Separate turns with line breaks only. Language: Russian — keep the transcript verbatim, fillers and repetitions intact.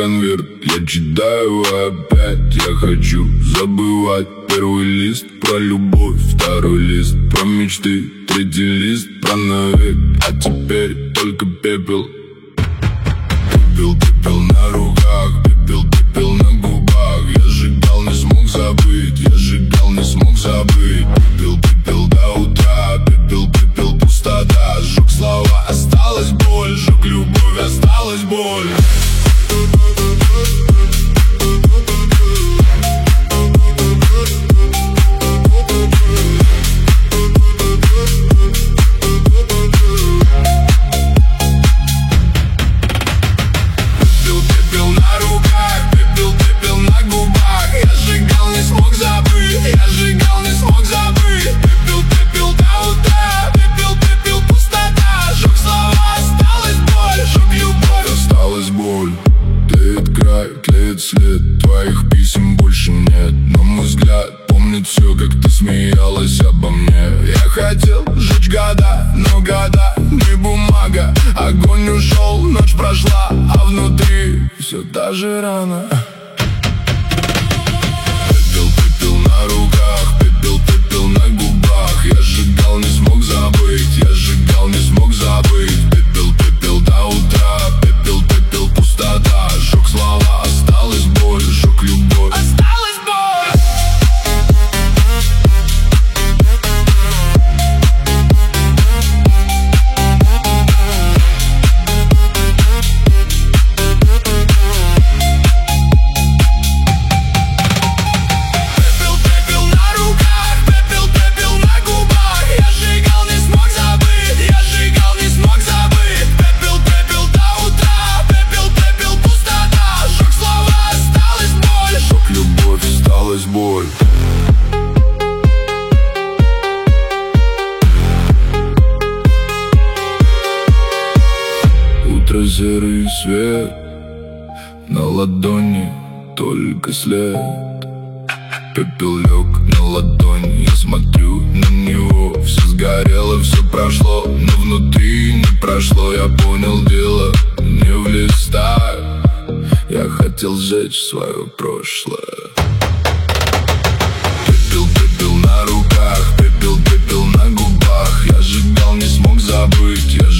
конверт, я читаю опять. Я хочу забывать. Первый лист про любовь, второй лист про мечты, третий лист про навек. А теперь только пепел. Пепел, пепел на руках, пепел, пепел на губах. Я сжигал, не смог забыть, я сжигал, не смог забыть. Пепел, пепел до утра, пепел, пепел, пустота. Сжег слова, осталась боль, сжег любовь, осталась боль. След твоих писем больше нет, но мой взгляд помнит все, как ты смеялась обо мне. Я хотел сжечь года, но года не бумага. Огонь ушел, ночь прошла, а внутри все та же рана. Пепел, пепел на руках, пепел, пепел на губах. Я сжигал, не смог забыть, я сжигал, не смог забыть. Пепел, пепел до утра, пепел, пепел, пустота. Сжег слова, осталась боль, сжег любовь, осталась боль. Пепел, пепел на руках, пепел, пепел на губах. Я сжигал, не смог забыть, я сжигал, не смог забыть. Пепел, пепел до утра, пепел, пепел, пустота. Сжег слова, осталась боль, сжег любовь, осталась боль. Утро, серый свет, на ладони только след. Пепел лег на ладонь, я смотрю на него. Все сгорело, все прошло, но внутри не прошло. Я понял, дело не в листах. Я хотел сжечь свое прошлое. Пепел, пепел на руках, пепел, пепел на губах. Я сжигал, не смог забыть, я